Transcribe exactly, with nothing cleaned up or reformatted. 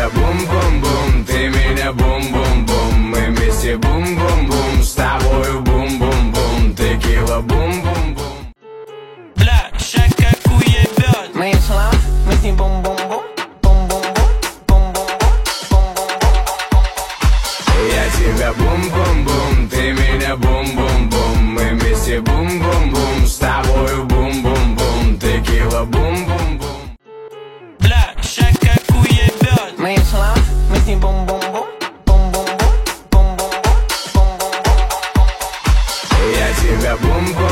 тебя бум-бум-бум, ты меня бум-бум-бум. Мы вместе бум-бум-бум, с тобою бум-бум-бум. Текила бум-бум-бум. Бля, ща как уебёт. Мы шла, мы с ним бум-бум-бум. Я тебя бум-бум-бум, ты меня бум-бум-бум. Мы вместе бум-бум-бум, с тобою бум-бум-бум. Текила бум-бум-бум. Бля, ща как уебёт. Мы шла, мы с ним бум-бум-бум. Я тебя бум-бум